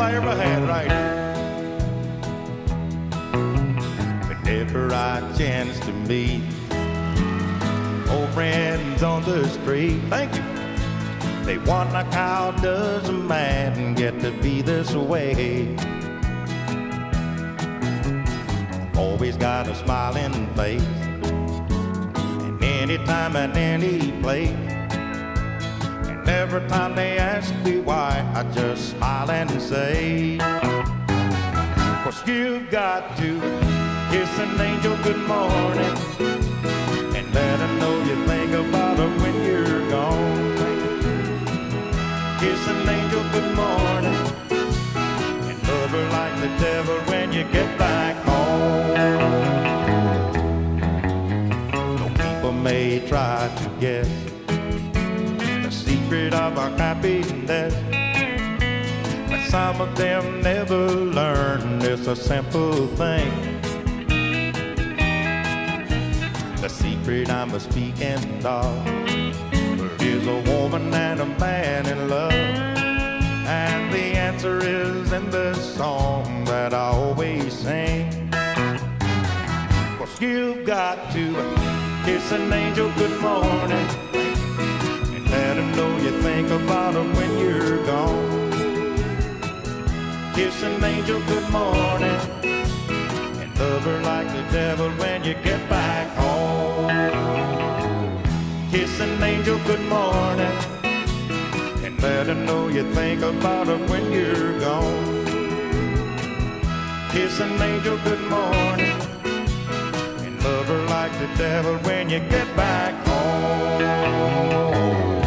I ever had, right? Whenever I chance to meet old friends on the street, thank you. They wonder how does a man get to be this way? Always got a smiling face, and anytime at any place. And every time they ask me why, I just smile and say, 'cause you've got to kiss an angel good morning and let her know you think about her when you're gone. Kiss an angel good morning and love her like the devil when you get back home. Though people may try to guess the secret of our happiness, but some of them never learn it's a simple thing. The secret I'm speaking of is a woman and a man in love, and the answer is in this song that I always sing. 'Cause you've got to kiss an angel good morning and let her know you think about her when you're gone. Kiss an angel good morning and love her like the devil when you get back home. Kiss an angel good morning and let her know you think about her when you're gone. Kiss an angel good morning and love her like the devil when you get back home.